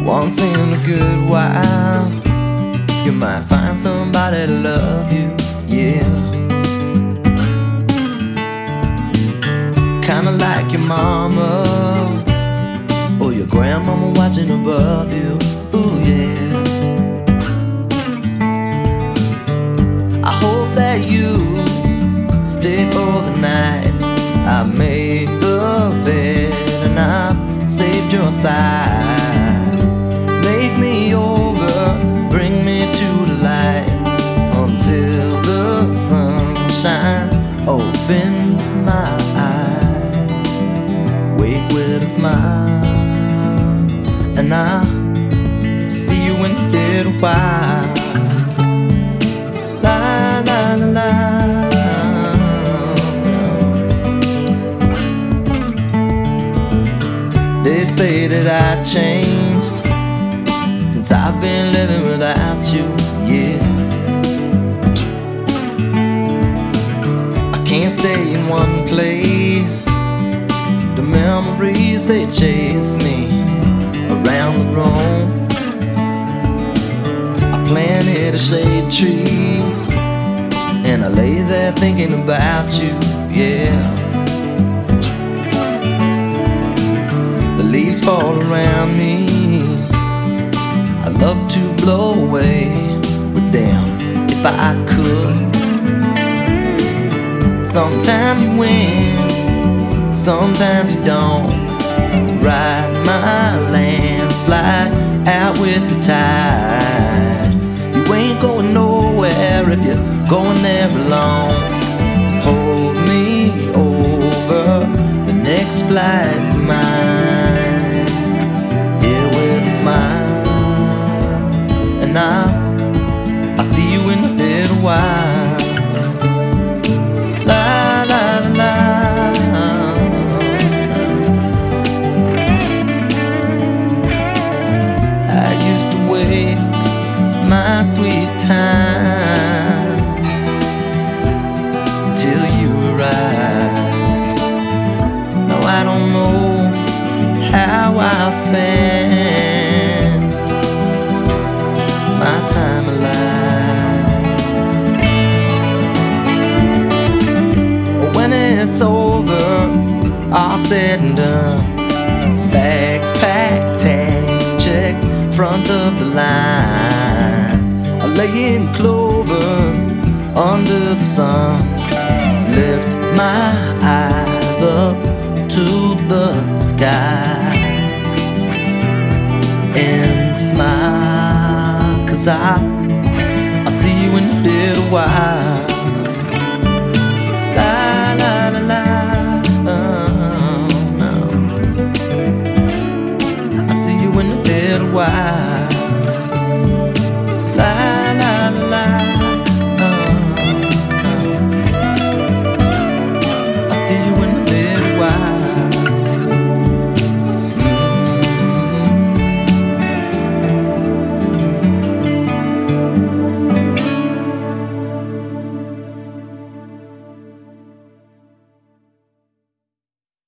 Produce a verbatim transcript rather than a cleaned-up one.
once in a good while, you might find somebody to love you, yeah. Kinda like your mama or your grandmama watching above you, ooh yeah. I hope that you stay for the night. I made the bed and I saved your side. Make me over, bring me to the light, until the sunshine opens my eyes. Wake with a smile, and I'll see you in a little while. La la la la. They say that I changed since I've been living without you, yeah. I can't stay in one place. The memories, they chase me around the room. I planted a shade tree and I lay there thinking about you, yeah. The leaves fall around me, I love to blow away, but damn, if I could. Sometimes you win, sometimes you don't. Ride my landslide out with the tide. You ain't going nowhere if you're going there alone. Hold me over, the next flight's mine, yeah, with a smile. And I'll, I'll see you in a little while. La la la la. I used to waste my sweet time till you arrived. Now I don't know how I'll spend my time alive. When it's over, all said and done, bags packed, tags checked, front of the line, I lay in clover under the sun, lift my eyes up to the sky and smile, 'cause I, I'll see you in a little while.